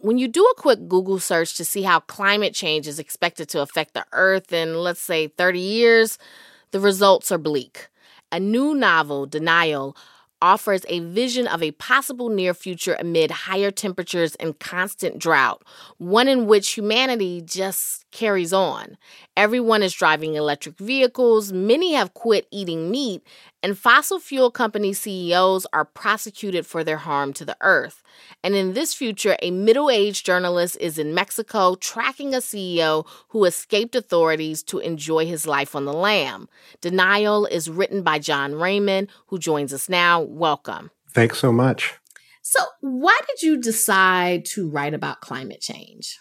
When you do a quick Google search to see how climate change is expected to affect the Earth in, let's say, 30 years, the results are bleak. A new novel, Denial, offers a vision of a possible near future amid higher temperatures and constant drought, one in which humanity just carries on. Everyone is driving electric vehicles, many have quit eating meat, and fossil fuel company CEOs are prosecuted for their harm to the earth. And in this future, a middle-aged journalist is in Mexico tracking a CEO who escaped authorities to enjoy his life on the lam. Denial is written by John Raymond, who joins us now. Welcome. Thanks so much. So why did you decide to write about climate change?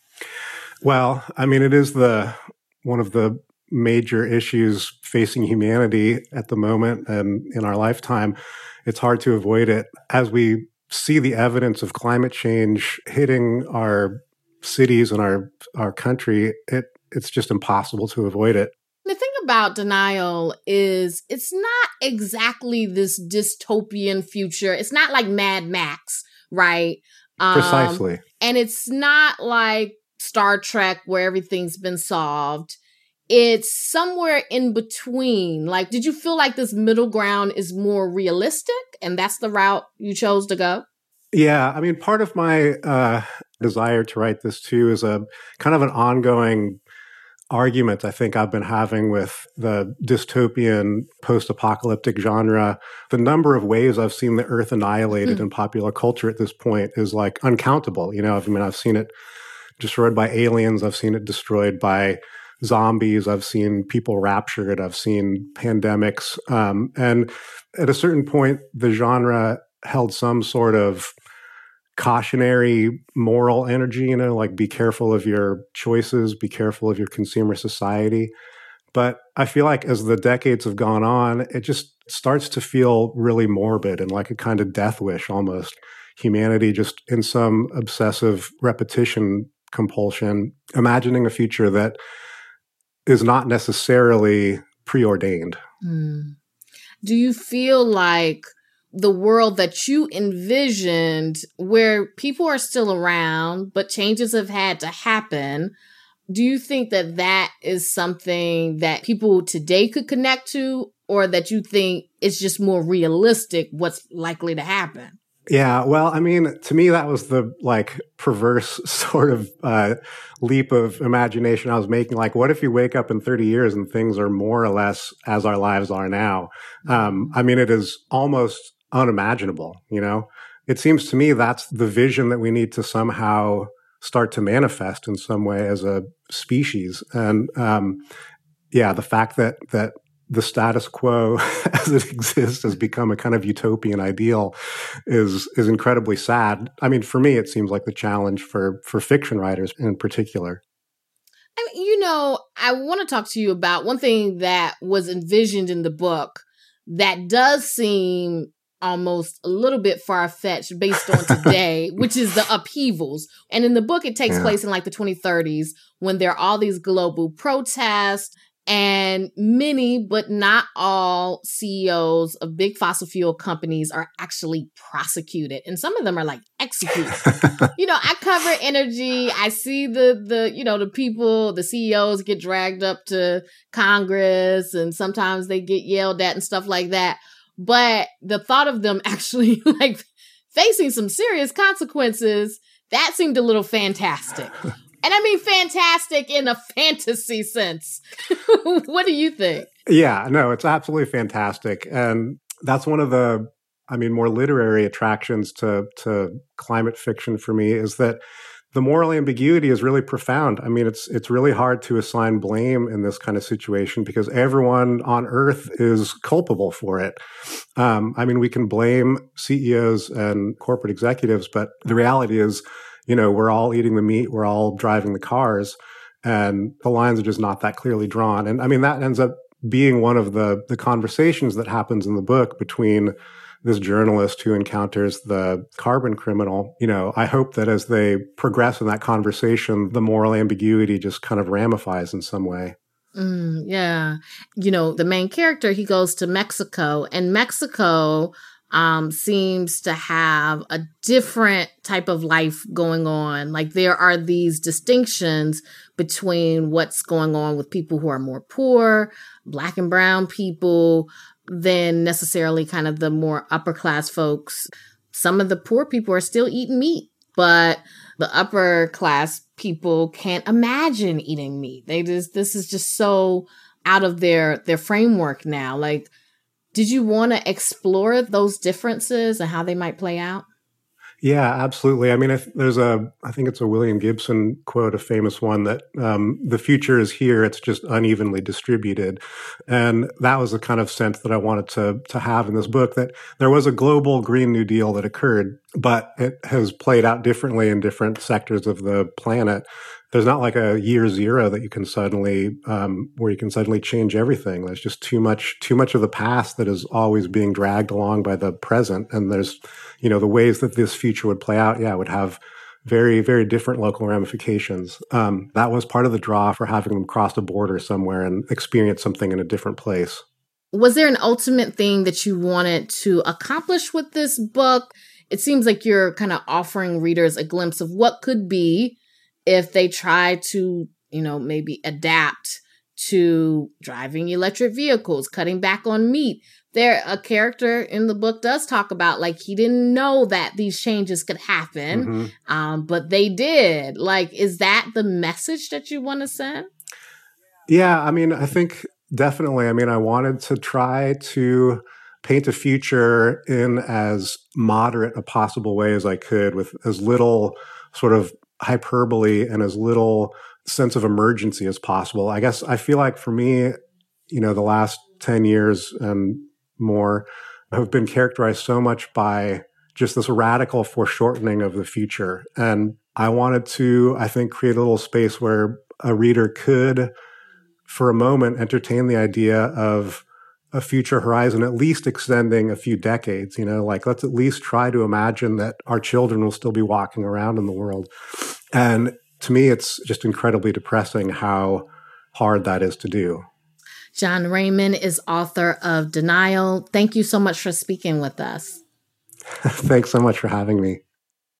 Well, I mean, it is one of the major issues facing humanity at the moment and in our lifetime. It's hard to avoid it. As we see the evidence of climate change hitting our cities and our country, it's just impossible to avoid it. The thing about Denial is it's not exactly this dystopian future. It's not like Mad Max, right? Precisely. And it's not like Star Trek where everything's been solved. It's somewhere in between. Like, did you feel like this middle ground is more realistic and that's the route you chose to go? Yeah. I mean, part of my desire to write this too is a kind of an ongoing argument I think I've been having with the dystopian post-apocalyptic genre. The number of ways I've seen the earth annihilated in popular culture at this point is like uncountable. You know, I've seen it destroyed by aliens. I've seen it destroyed by zombies. I've seen people raptured. I've seen pandemics. And at a certain point, the genre held some sort of cautionary moral energy, you know, like be careful of your choices, be careful of your consumer society. But I feel like as the decades have gone on, it just starts to feel really morbid and like a kind of death wish almost. Humanity just in some obsessive repetition compulsion, imagining a future that is not necessarily preordained. Do you feel like the world that you envisioned, where people are still around, but changes have had to happen, do you think that that is something that people today could connect to, or that you think it's just more realistic what's likely to happen? Yeah, well, I mean, to me, that was the like perverse sort of leap of imagination I was making. Like, what if you wake up in 30 years and things are more or less as our lives are now? I mean, it is almost unimaginable, you know? It seems to me that's the vision that we need to somehow start to manifest in some way as a species. And yeah, the fact that the status quo as it exists has become a kind of utopian ideal is incredibly sad. I mean, for me, it seems like the challenge for fiction writers in particular. I mean, you know, I want to talk to you about one thing that was envisioned in the book that does seem almost a little bit far-fetched based on today, which is the upheavals. And in the book, it takes place in like the 2030s when there are all these global protests. And many, but not all CEOs of big fossil fuel companies are actually prosecuted. And some of them are like executed. You know, I cover energy. I see the people, the CEOs get dragged up to Congress and sometimes they get yelled at and stuff like that. But the thought of them actually like facing some serious consequences, that seemed a little fantastic. And I mean fantastic in a fantasy sense. What do you think? Yeah, no, it's absolutely fantastic. And that's one of the, I mean, more literary attractions to climate fiction for me is that the moral ambiguity is really profound. I mean, it's really hard to assign blame in this kind of situation because everyone on Earth is culpable for it. I mean, we can blame CEOs and corporate executives, but the reality is, you know, we're all eating the meat, we're all driving the cars, and the lines are just not that clearly drawn. And I mean, that ends up being one of the conversations that happens in the book between this journalist who encounters the carbon criminal. You know, I hope that as they progress in that conversation, the moral ambiguity just kind of ramifies in some way. Yeah. You know, the main character, he goes to Mexico, and Mexico seems to have a different type of life going on. Like there are these distinctions between what's going on with people who are more poor, Black and brown people, than necessarily kind of the more upper class folks. Some of the poor people are still eating meat, but the upper class people can't imagine eating meat. This is just so out of their framework now. Like, did you want to explore those differences and how they might play out? Yeah, absolutely. I mean, I think it's a William Gibson quote, a famous one, that the future is here, it's just unevenly distributed. And that was the kind of sense that I wanted to have in this book, that there was a global Green New Deal that occurred, but it has played out differently in different sectors of the planet. There's not like a year zero that you can suddenly, where you can suddenly change everything. There's just too much of the past that is always being dragged along by the present. And there's, the ways that this future would play out, would have very, very different local ramifications. That was part of the draw for having them cross a border somewhere and experience something in a different place. Was there an ultimate thing that you wanted to accomplish with this book? It seems like you're kind of offering readers a glimpse of what could be if they try to, maybe adapt to driving electric vehicles, cutting back on meat. A character in the book does talk about, like, he didn't know that these changes could happen, but they did. Like, is that the message that you want to send? Yeah, I mean, I think definitely. I mean, I wanted to try to paint a future in as moderate a possible way as I could, with as little sort of hyperbole and as little sense of emergency as possible. I guess I feel like for me, the last 10 years and more have been characterized so much by just this radical foreshortening of the future. And I wanted to, I think, create a little space where a reader could, for a moment, entertain the idea of a future horizon, at least extending a few decades. Like, let's at least try to imagine that our children will still be walking around in the world. And to me, it's just incredibly depressing how hard that is to do. John Raymond is author of Denial. Thank you so much for speaking with us. Thanks so much for having me.